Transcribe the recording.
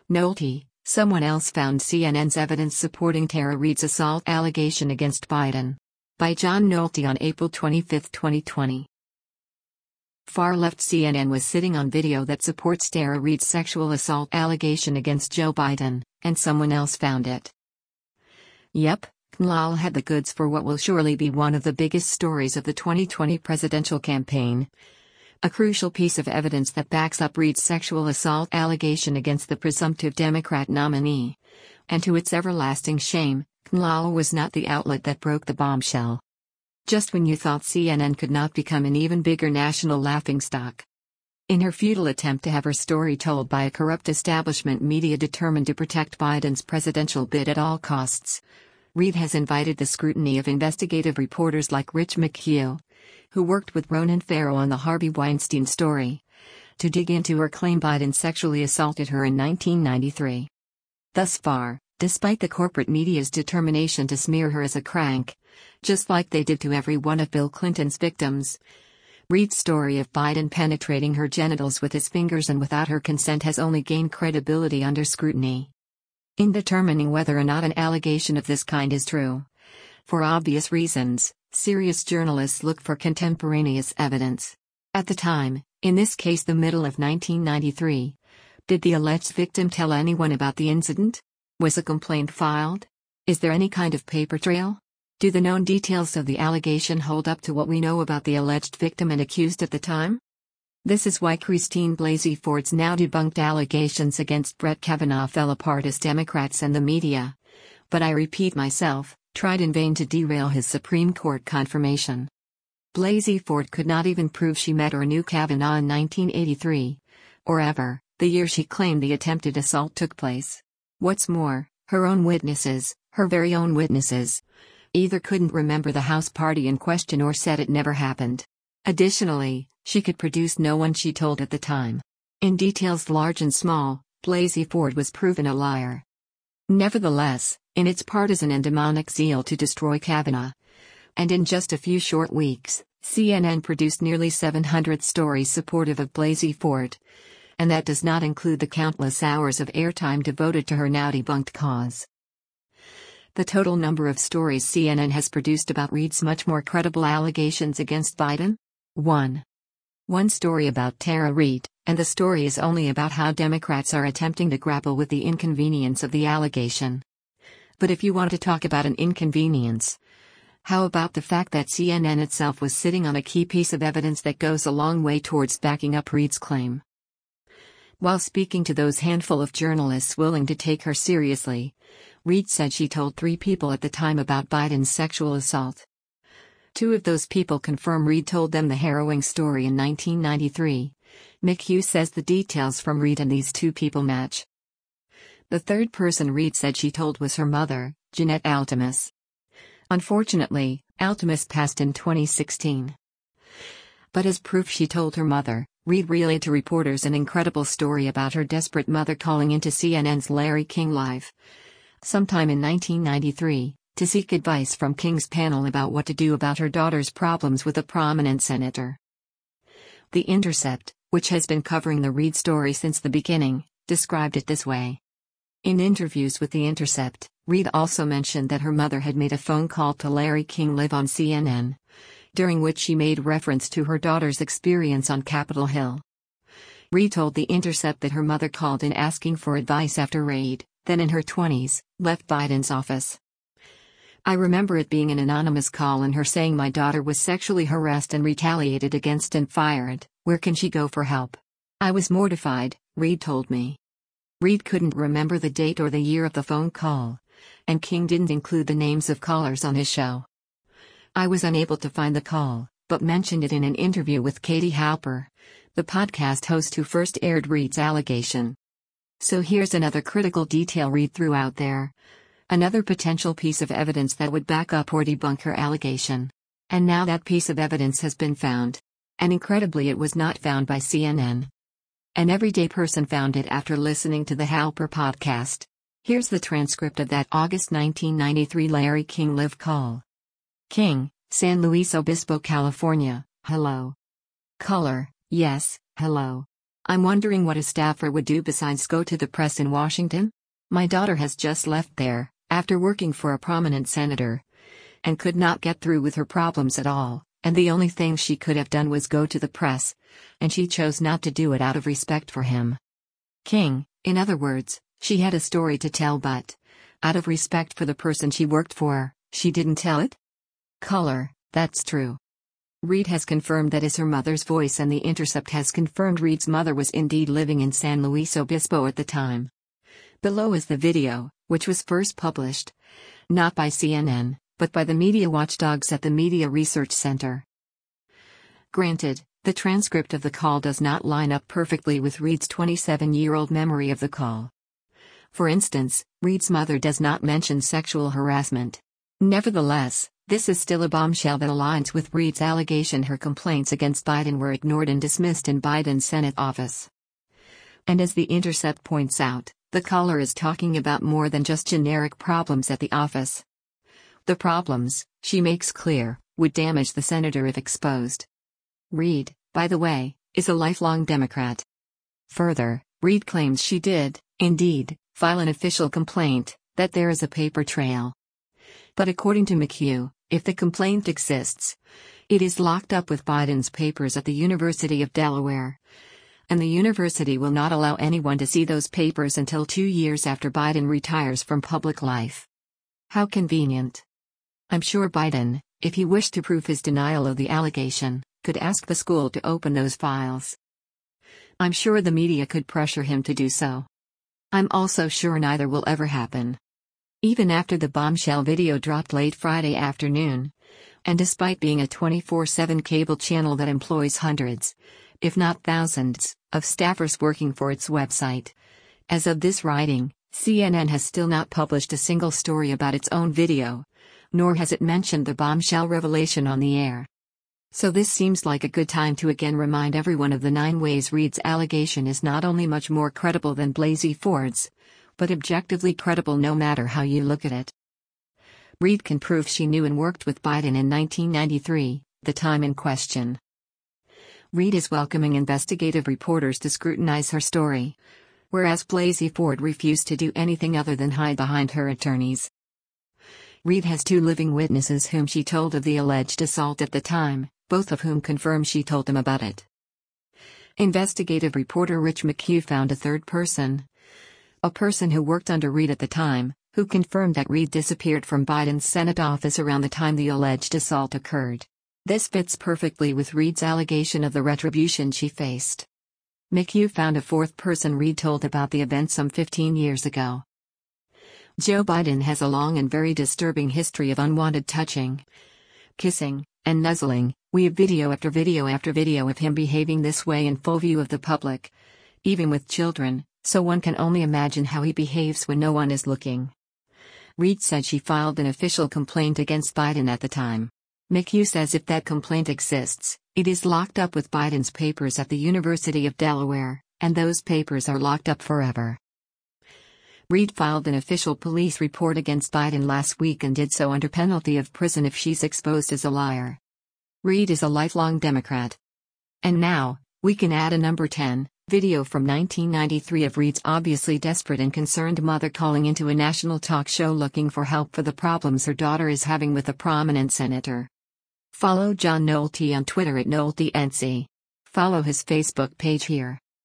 Nolte, someone else found CNN's evidence supporting Tara Reade's assault allegation against Biden. By John Nolte on April 25, 2020. Far-left CNN was sitting on video that supports Tara Reade's sexual assault allegation against Joe Biden, and someone else found it. Yep, KNLAL had the goods for what will surely be one of the biggest stories of the 2020 presidential campaign. A crucial piece of evidence that backs up Reade's sexual assault allegation against the presumptive Democrat nominee. And to its everlasting shame, KNLAL was not the outlet that broke the bombshell. Just when you thought CNN could not become an even bigger national laughingstock. In her futile attempt to have her story told by a corrupt establishment media determined to protect Biden's presidential bid at all costs, Reade has invited the scrutiny of investigative reporters like Rich McHugh, who worked with Ronan Farrow on the Harvey Weinstein story, to dig into her claim Biden sexually assaulted her in 1993. Thus far, despite the corporate media's determination to smear her as a crank, just like they did to every one of Bill Clinton's victims, Reade's story of Biden penetrating her genitals with his fingers and without her consent has only gained credibility under scrutiny. In determining whether or not an allegation of this kind is true, for obvious reasons, serious journalists look for contemporaneous evidence. At the time, in this case the middle of 1993, did the alleged victim tell anyone about the incident? Was a complaint filed? Is there any kind of paper trail? Do the known details of the allegation hold up to what we know about the alleged victim and accused at the time? This is why Christine Blasey Ford's now debunked allegations against Brett Kavanaugh fell apart as Democrats and the media, but I repeat myself, tried in vain to derail his Supreme Court confirmation. Blasey Ford could not even prove she met or knew Kavanaugh in 1983, or ever, the year she claimed the attempted assault took place. What's more, her own witnesses, her very own witnesses, either couldn't remember the house party in question or said it never happened. Additionally, she could produce no one she told at the time. In details large and small, Blasey Ford was proven a liar. Nevertheless, in its partisan and demonic zeal to destroy Kavanaugh, and in just a few short weeks, CNN produced nearly 700 stories supportive of Blasey Ford. And that does not include the countless hours of airtime devoted to her now debunked cause. The total number of stories CNN has produced about Reade's much more credible allegations against Biden? 1. One story about Tara Reade, and the story is only about how Democrats are attempting to grapple with the inconvenience of the allegation. But if you want to talk about an inconvenience, how about the fact that CNN itself was sitting on a key piece of evidence that goes a long way towards backing up Reade's claim? While speaking to those handful of journalists willing to take her seriously, Reade said she told 3 people at the time about Biden's sexual assault. 2 of those people confirm Reade told them the harrowing story in 1993. McHugh says the details from Reade and these 2 people match. The third person Reade said she told was her mother, Jeanette Altemus. Unfortunately, Altemus passed in 2016. But as proof she told her mother, Reade relayed to reporters an incredible story about her desperate mother calling into CNN's Larry King Live, sometime in 1993, to seek advice from King's panel about what to do about her daughter's problems with a prominent senator. The Intercept, which has been covering the Reade story since the beginning, described it this way. In interviews with The Intercept, Reade also mentioned that her mother had made a phone call to Larry King Live on CNN, during which she made reference to her daughter's experience on Capitol Hill. Reade told The Intercept that her mother called in asking for advice after Reade, then in her 20s, left Biden's office. I remember it being an anonymous call and her saying my daughter was sexually harassed and retaliated against and fired, where can she go for help? I was mortified, Reade told me. Reade couldn't remember the date or the year of the phone call, and King didn't include the names of callers on his show. I was unable to find the call, but mentioned it in an interview with Katie Halper, the podcast host who first aired Reade's allegation. So here's another critical detail Reade threw out there. Another potential piece of evidence that would back up or debunk her allegation. And now that piece of evidence has been found. And incredibly it was not found by CNN. An everyday person found it after listening to the Halper podcast. Here's the transcript of that August 1993 Larry King Live call. King, San Luis Obispo, California, hello. Caller, yes, hello. I'm wondering what a staffer would do besides go to the press in Washington? My daughter has just left there, after working for a prominent senator, and could not get through with her problems at all, and the only thing she could have done was go to the press, and she chose not to do it out of respect for him. King, in other words, she had a story to tell but, out of respect for the person she worked for, she didn't tell it? Color, that's true. Reed has confirmed that is her mother's voice, and The Intercept has confirmed Reed's mother was indeed living in San Luis Obispo at the time. Below is the video, which was first published, not by CNN, but by the media watchdogs at the Media Research Center. Granted, the transcript of the call does not line up perfectly with Reed's 27-year-old memory of the call. For instance, Reed's mother does not mention sexual harassment. Nevertheless, this is still a bombshell that aligns with Reed's allegation her complaints against Biden were ignored and dismissed in Biden's Senate office. And as The Intercept points out, the caller is talking about more than just generic problems at the office. The problems, she makes clear, would damage the senator if exposed. Reed, by the way, is a lifelong Democrat. Further, Reed claims she did, indeed, file an official complaint, that there is a paper trail. But according to McHugh, if the complaint exists, it is locked up with Biden's papers at the University of Delaware. And the university will not allow anyone to see those papers until 2 years after Biden retires from public life. How convenient. I'm sure Biden, if he wished to prove his denial of the allegation, could ask the school to open those files. I'm sure the media could pressure him to do so. I'm also sure neither will ever happen. Even after the bombshell video dropped late Friday afternoon, and despite being a 24/7 cable channel that employs hundreds, if not thousands, of staffers working for its website, as of this writing, CNN has still not published a single story about its own video, nor has it mentioned the bombshell revelation on the air. So this seems like a good time to again remind everyone of the 9 ways Reed's allegation is not only much more credible than Blasey Ford's, but objectively credible no matter how you look at it. Reed can prove she knew and worked with Biden in 1993, the time in question. Reed is welcoming investigative reporters to scrutinize her story, whereas Blasey Ford refused to do anything other than hide behind her attorneys. Reed has 2 living witnesses whom she told of the alleged assault at the time, both of whom confirm she told them about it. Investigative reporter Rich McHugh found a third person, a person who worked under Reed at the time, who confirmed that Reed disappeared from Biden's Senate office around the time the alleged assault occurred. This fits perfectly with Reed's allegation of the retribution she faced. McHugh found a 4th person Reed told about the event some 15 years ago. Joe Biden has a long and very disturbing history of unwanted touching, kissing, and nuzzling. We have video after video after video of him behaving this way in full view of the public, even with children, so one can only imagine how he behaves when no one is looking. Reed said she filed an official complaint against Biden at the time. McHugh says if that complaint exists, it is locked up with Biden's papers at the University of Delaware, and those papers are locked up forever. Reed filed an official police report against Biden last week and did so under penalty of prison if she's exposed as a liar. Reed is a lifelong Democrat. And now, we can add a number 10 video from 1993 of Reed's obviously desperate and concerned mother calling into a national talk show looking for help for the problems her daughter is having with a prominent senator. Follow John Nolte on Twitter at NolteNC. Follow his Facebook page here.